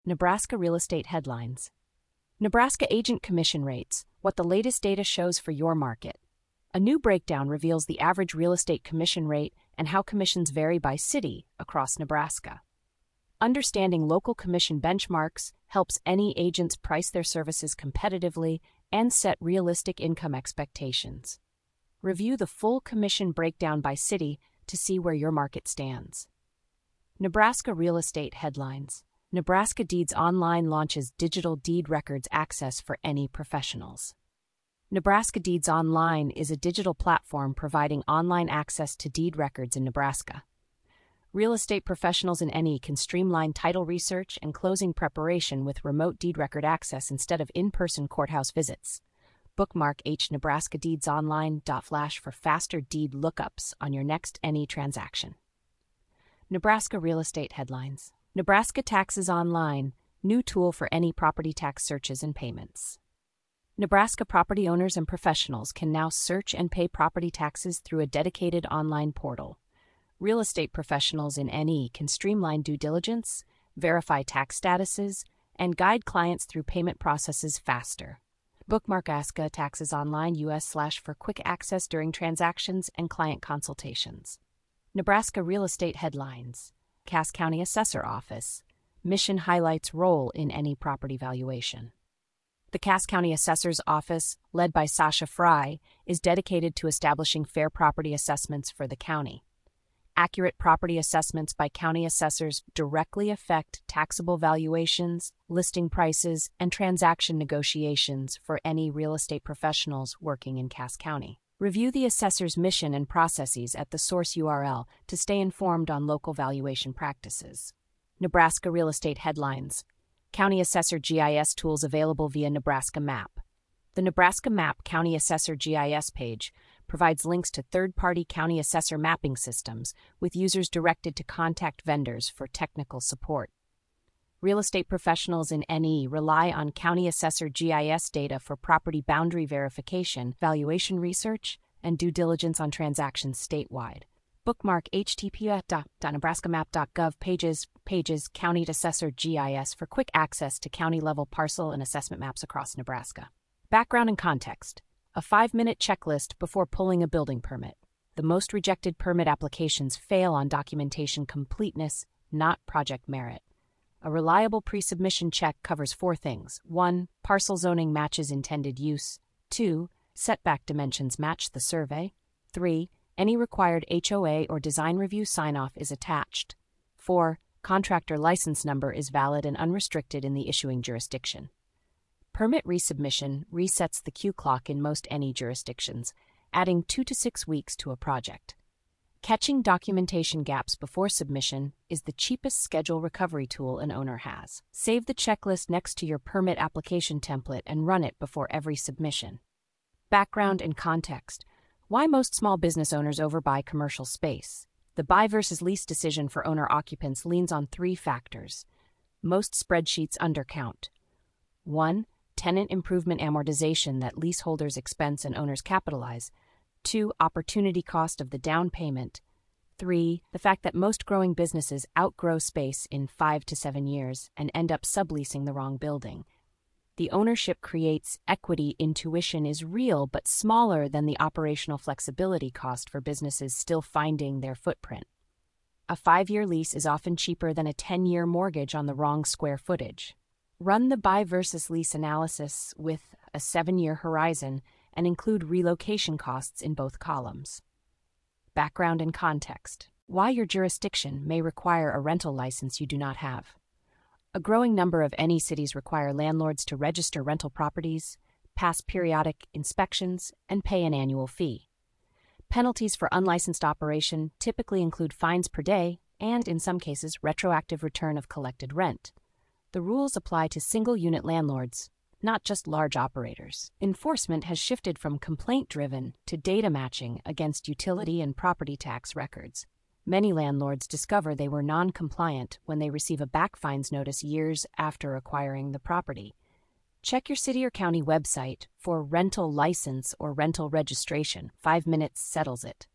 Nebraska real estate headlines. Nebraska agent commission rates, what the latest data shows for your market. A new breakdown reveals the average real estate commission rate and how commissions vary by city across Nebraska. Understanding local commission benchmarks helps any agents price their services competitively and set realistic income expectations. Review the full commission breakdown by city to see where your market stands. Nebraska real estate headlines. Nebraska Deeds Online launches digital deed records access for any professionals. Nebraska Deeds Online is a digital platform providing online access to deed records in Nebraska. Real estate professionals in NE can streamline title research and closing preparation with remote deed record access instead of in-person courthouse visits. Bookmark nebraskadeedsonline.flash for faster deed lookups on your next NE transaction. Nebraska real estate headlines. Nebraska Taxes Online, new tool for any property tax searches and payments. Nebraska property owners and professionals can now search and pay property taxes through a dedicated online portal. Real estate professionals in NE can streamline due diligence, verify tax statuses, and guide clients through payment processes faster. Bookmark Nebraska Taxes Online US/ for quick access during transactions and client consultations. Nebraska real estate headlines. Cass County Assessor Office. Mission highlights role in any property valuation. The Cass County Assessor's Office, led by Sasha Fry, is dedicated to establishing fair property assessments for the county. Accurate property assessments by county assessors directly affect taxable valuations, listing prices, and transaction negotiations for any real estate professionals working in Cass County. Review the assessor's mission and processes at the source URL to stay informed on local valuation practices. Nebraska real estate headlines. County Assessor GIS tools available via Nebraska Map. The Nebraska Map County Assessor GIS page provides links to third-party county assessor mapping systems, with users directed to contact vendors for technical support. Real estate professionals in NE rely on County Assessor GIS data for property boundary verification, valuation research, and due diligence on transactions statewide. Bookmark http://nebraskamap.gov pages County Assessor GIS for quick access to county-level parcel and assessment maps across Nebraska. Background and context. A 5-minute checklist before pulling a building permit. The most rejected permit applications fail on documentation completeness, not project merit. A reliable pre-submission check covers 4 things. 1. Parcel zoning matches intended use. 2. Setback dimensions match the survey. 3. Any required HOA or design review sign-off is attached. 4. Contractor license number is valid and unrestricted in the issuing jurisdiction. Permit resubmission resets the queue clock in most NE jurisdictions, adding 2 to 6 weeks to a project. Catching documentation gaps before submission is the cheapest schedule recovery tool an owner has. Save the checklist next to your permit application template and run it before every submission. Background and context. Why most small business owners overbuy commercial space. The buy versus lease decision for owner-occupants leans on 3 factors. Most spreadsheets undercount. 1. Tenant improvement amortization that leaseholders expense and owners capitalize. 2. Opportunity cost of the down payment. 3. The fact that most growing businesses outgrow space in 5 to 7 years and end up subleasing the wrong building. The ownership creates equity intuition is real but smaller than the operational flexibility cost for businesses still finding their footprint. A 5-year lease is often cheaper than a 10-year mortgage on the wrong square footage. Run the buy versus lease analysis with a 7-year horizon and include relocation costs in both columns. Background and context. Why your jurisdiction may require a rental license you do not have. A growing number of NE cities require landlords to register rental properties, pass periodic inspections, and pay an annual fee. Penalties for unlicensed operation typically include fines per day and, in some cases, retroactive return of collected rent. The rules apply to single-unit landlords, not just large operators. Enforcement has shifted from complaint-driven to data matching against utility and property tax records. Many landlords discover they were non-compliant when they receive a back fines notice years after acquiring the property. Check your city or county website for rental license or rental registration. 5 minutes settles it.